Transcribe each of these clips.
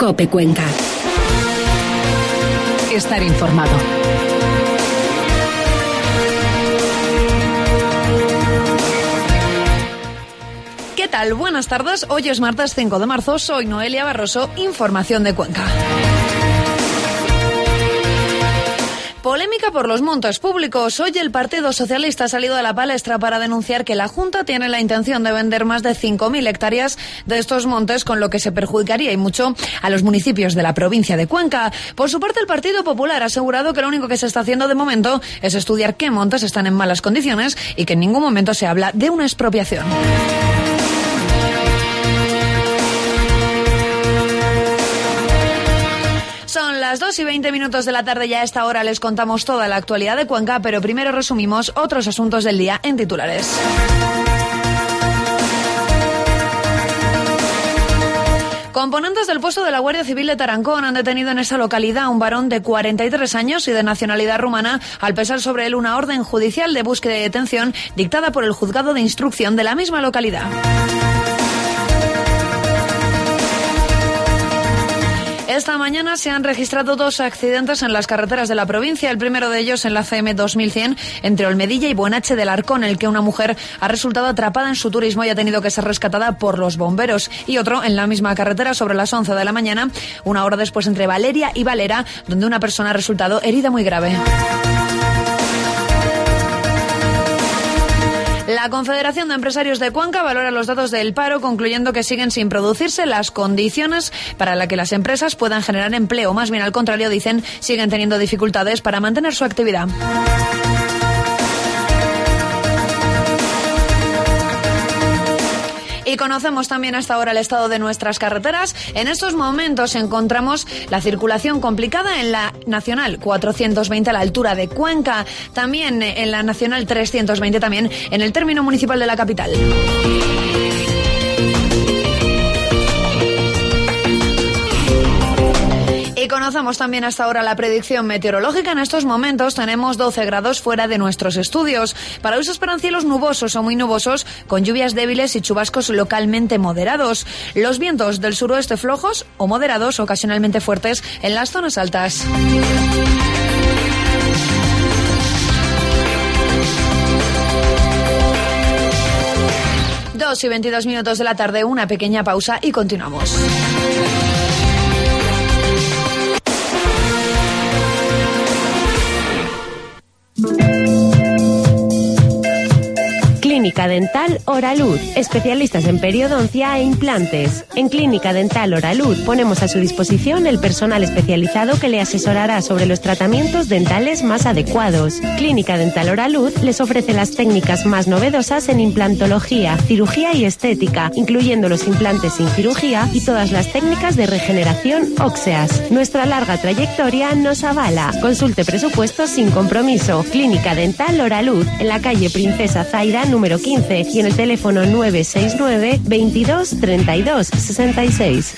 COPE Cuenca. Estar informado. ¿Qué tal? Buenas tardes. Hoy es martes 5 de marzo. Soy Noelia Barroso. Información de Cuenca. Polémica por los montes públicos. Hoy el Partido Socialista ha salido a la palestra para denunciar que la Junta tiene la intención de vender más de 5.000 hectáreas de estos montes, con lo que se perjudicaría y mucho a los municipios de la provincia de Cuenca. Por su parte, el Partido Popular ha asegurado que lo único que se está haciendo de momento es estudiar qué montes están en malas condiciones y que en ningún momento se habla de una expropiación. Son las 2:20 de la tarde y a esta hora les contamos toda la actualidad de Cuenca, pero primero resumimos otros asuntos del día en titulares. Componentes del puesto de la Guardia Civil de Tarancón han detenido en esa localidad a un varón de 43 años y de nacionalidad rumana, al pesar sobre él una orden judicial de búsqueda y detención dictada por el juzgado de instrucción de la misma localidad. Esta mañana se han registrado 2 accidentes en las carreteras de la provincia. El primero de ellos en la CM 2100 entre Olmedilla y Buenache del Arcón, en el que una mujer ha resultado atrapada en su turismo y ha tenido que ser rescatada por los bomberos. Y otro en la misma carretera sobre las 11 de la mañana, una hora después entre Valeria y Valera, donde una persona ha resultado herida muy grave. La Confederación de Empresarios de Cuenca valora los datos del paro, concluyendo que siguen sin producirse las condiciones para que las empresas puedan generar empleo. Más bien al contrario, dicen, siguen teniendo dificultades para mantener su actividad. Y conocemos también hasta ahora el estado de nuestras carreteras. En estos momentos encontramos la circulación complicada en la Nacional 420 a la altura de Cuenca, también en la Nacional 320, también en el término municipal de la capital. Y conocemos también hasta ahora la predicción meteorológica. En estos momentos tenemos 12 grados fuera de nuestros estudios. Para hoy se esperan cielos nubosos o muy nubosos, con lluvias débiles y chubascos localmente moderados. Los vientos del suroeste flojos o moderados, ocasionalmente fuertes en las zonas altas. Dos y 22 minutos de la tarde, una pequeña pausa y continuamos. Clínica Dental Oralud, especialistas en periodoncia e implantes. En Clínica Dental Oralud ponemos a su disposición el personal especializado que le asesorará sobre los tratamientos dentales más adecuados. Clínica Dental Oralud les ofrece las técnicas más novedosas en implantología, cirugía y estética, incluyendo los implantes sin cirugía y todas las técnicas de regeneración óseas. Nuestra larga trayectoria nos avala. Consulte presupuestos sin compromiso. Clínica Dental Oralud, en la calle Princesa Zaira, número 15, y en el teléfono 969 22 32 66.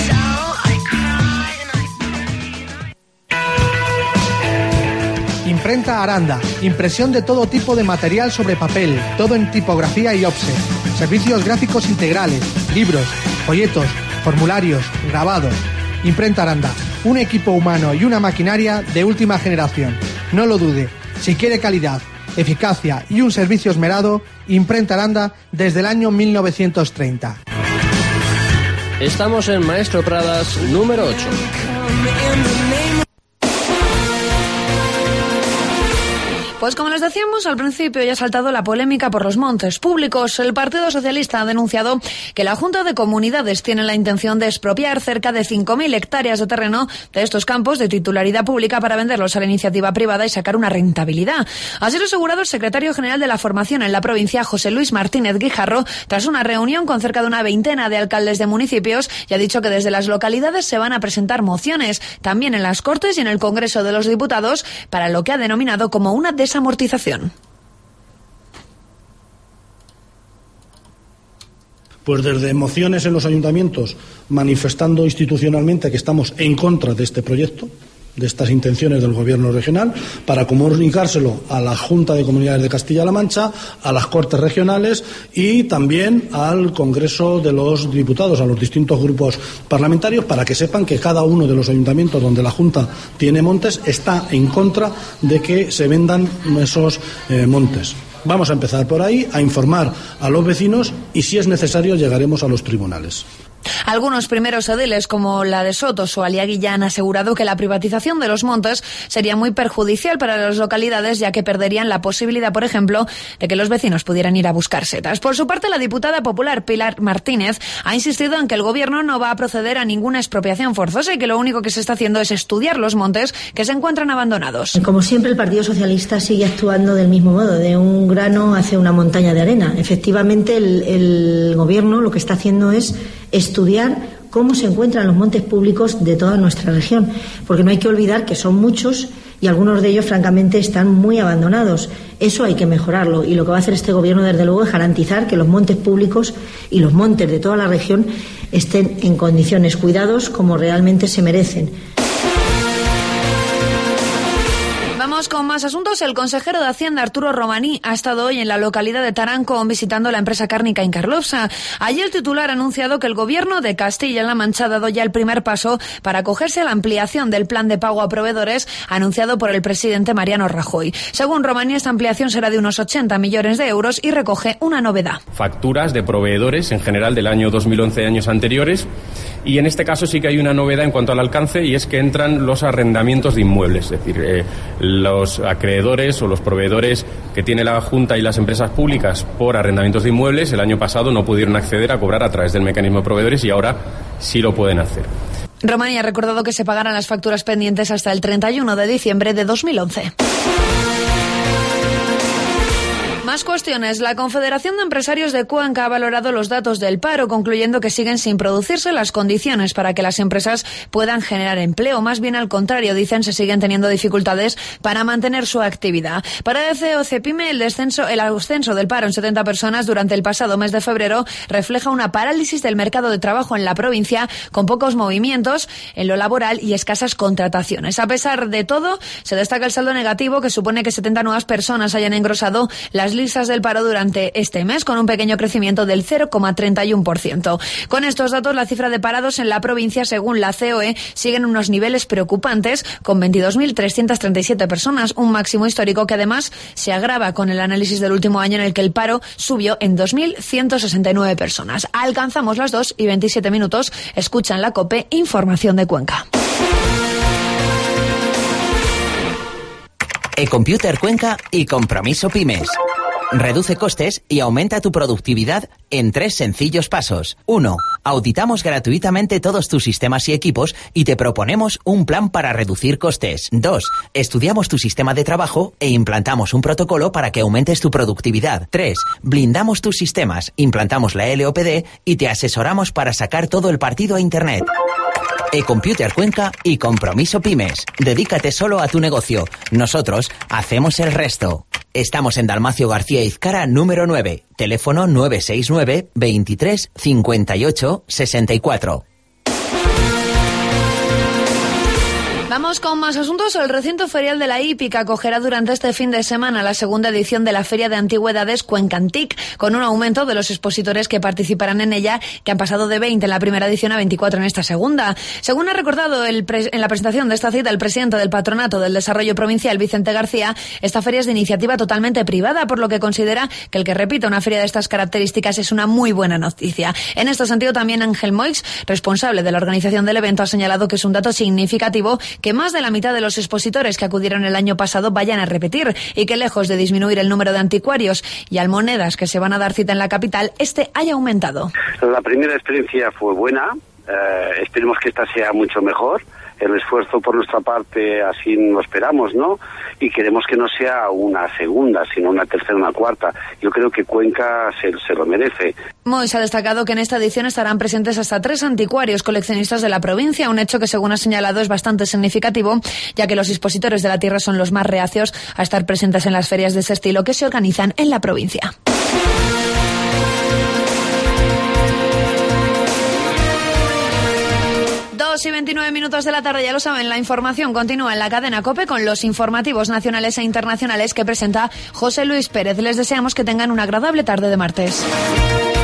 Imprenta Aranda, impresión de todo tipo de material sobre papel, todo en tipografía y offset. Servicios gráficos integrales, libros, folletos, formularios, grabados. Imprenta Aranda, un equipo humano y una maquinaria de última generación. No lo dude, si quiere calidad, eficacia y un servicio esmerado, Imprenta Aranda desde el año 1930. Estamos en Maestro Pradas número 8. Pues como les decíamos al principio, ya ha saltado la polémica por los montes públicos. El Partido Socialista ha denunciado que la Junta de Comunidades tiene la intención de expropiar cerca de 5.000 hectáreas de terreno de estos campos de titularidad pública para venderlos a la iniciativa privada y sacar una rentabilidad. Así lo ha asegurado el secretario general de la formación en la provincia, José Luis Martínez Guijarro, tras una reunión con cerca de una veintena de alcaldes de municipios, y ha dicho que desde las localidades se van a presentar mociones, también en las Cortes y en el Congreso de los Diputados, para lo que ha denominado como una desamortización. Pues desde mociones en los ayuntamientos manifestando institucionalmente que estamos en contra de este proyecto. de estas intenciones del Gobierno regional para comunicárselo a la Junta de Comunidades de Castilla-La Mancha, a las Cortes regionales y también al Congreso de los Diputados, a los distintos grupos parlamentarios, para que sepan que cada uno de los ayuntamientos donde la Junta tiene montes está en contra de que se vendan esos montes. Vamos a empezar por ahí, a informar a los vecinos y, si es necesario, llegaremos a los tribunales. Algunos primeros ediles, como la de Sotos o Aliaguilla, han asegurado que la privatización de los montes sería muy perjudicial para las localidades, ya que perderían la posibilidad, por ejemplo, de que los vecinos pudieran ir a buscar setas. Por su parte, la diputada popular Pilar Martínez ha insistido en que el Gobierno no va a proceder a ninguna expropiación forzosa y que lo único que se está haciendo es estudiar los montes que se encuentran abandonados. Como siempre, el Partido Socialista sigue actuando del mismo modo, de un grano hacia una montaña de arena. Efectivamente, el Gobierno lo que está haciendo es estudiar cómo se encuentran los montes públicos de toda nuestra región, porque no hay que olvidar que son muchos y algunos de ellos, francamente, están muy abandonados. Eso hay que mejorarlo, y lo que va a hacer este Gobierno, desde luego, es garantizar que los montes públicos y los montes de toda la región estén en condiciones, cuidados como realmente se merecen. Vamos con más asuntos. El consejero de Hacienda, Arturo Romaní, ha estado hoy en la localidad de Tarancón visitando la empresa cárnica Incarlopsa. Allí el titular ha anunciado que el Gobierno de Castilla-La Mancha ha dado ya el primer paso para acogerse a la ampliación del plan de pago a proveedores anunciado por el presidente Mariano Rajoy. Según Romaní, esta ampliación será de unos 80 millones de euros y recoge una novedad. Facturas de proveedores en general del año 2011 y años anteriores, y en este caso sí que hay una novedad en cuanto al alcance, y es que entran los arrendamientos de inmuebles, es decir, los acreedores o los proveedores que tiene la Junta y las empresas públicas por arrendamientos de inmuebles el año pasado no pudieron acceder a cobrar a través del mecanismo de proveedores y ahora sí lo pueden hacer. Romaní ha recordado que se pagarán las facturas pendientes hasta el 31 de diciembre de 2011. Más cuestiones. La Confederación de Empresarios de Cuenca ha valorado los datos del paro, concluyendo que siguen sin producirse las condiciones para que las empresas puedan generar empleo. Más bien al contrario, dicen, se siguen teniendo dificultades para mantener su actividad. Para CEPIME, el ascenso del paro en 70 personas durante el pasado mes de febrero refleja una parálisis del mercado de trabajo en la provincia, con pocos movimientos en lo laboral y escasas contrataciones. A pesar de todo, se destaca el saldo negativo, que supone que 70 nuevas personas hayan engrosado las listas del paro durante este mes, con un pequeño crecimiento del 0,31%. Con estos datos, la cifra de parados en la provincia, según la COE, sigue en unos niveles preocupantes, con 22.337 personas, un máximo histórico que además se agrava con el análisis del último año, en el que el paro subió en 2.169 personas. Alcanzamos las 2:27. Escuchan la COPE, información de Cuenca. eComputer Cuenca y Compromiso Pymes. Reduce costes y aumenta tu productividad en 3 sencillos pasos. 1. Auditamos gratuitamente todos tus sistemas y equipos y te proponemos un plan para reducir costes. 2. Estudiamos tu sistema de trabajo e implantamos un protocolo para que aumentes tu productividad. 3. Blindamos tus sistemas, implantamos la LOPD y te asesoramos para sacar todo el partido a Internet. eComputer Cuenca y Compromiso Pymes. Dedícate solo a tu negocio. Nosotros hacemos el resto. Estamos en Dalmacio García Izcara, número 9. Teléfono 969 23 58 64. Vamos con más asuntos. El recinto ferial de la Hípica acogerá durante este fin de semana la segunda edición de la Feria de Antigüedades Cuencantic, con un aumento de los expositores que participarán en ella, que han pasado de 20 en la primera edición a 24 en esta segunda. Según ha recordado en la presentación de esta cita el presidente del Patronato del Desarrollo Provincial, Vicente García, esta feria es de iniciativa totalmente privada, por lo que considera que el que repita una feria de estas características es una muy buena noticia. En este sentido, también Ángel Moix, responsable de la organización del evento, ha señalado que es un dato significativo que más de la mitad de los expositores que acudieron el año pasado vayan a repetir, y que, lejos de disminuir el número de anticuarios y almonedas que se van a dar cita en la capital, este haya aumentado. La primera experiencia fue buena, esperemos que esta sea mucho mejor. El esfuerzo por nuestra parte así lo esperamos, ¿no? Y queremos que no sea una segunda, sino una tercera, una cuarta. Yo creo que Cuenca se lo merece. Mois ha destacado que en esta edición estarán presentes hasta 3 anticuarios coleccionistas de la provincia, un hecho que, según ha señalado, es bastante significativo, ya que los expositores de la tierra son los más reacios a estar presentes en las ferias de ese estilo que se organizan en la provincia. 2:29 de la tarde, ya lo saben, la información continúa en la cadena COPE con los informativos nacionales e internacionales que presenta José Luis Pérez. Les deseamos que tengan una agradable tarde de martes.